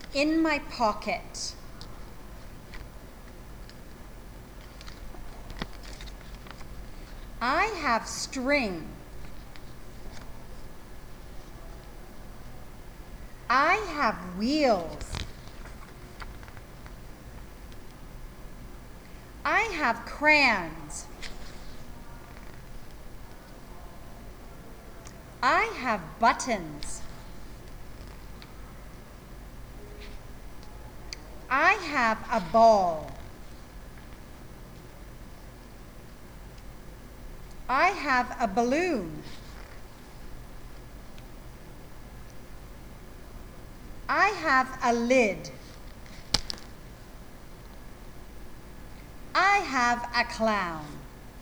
In my pocket. I have string. I have wheels. I have crayons. I have buttons. I have a ball. I have a balloon. I have a lid. I have a clown.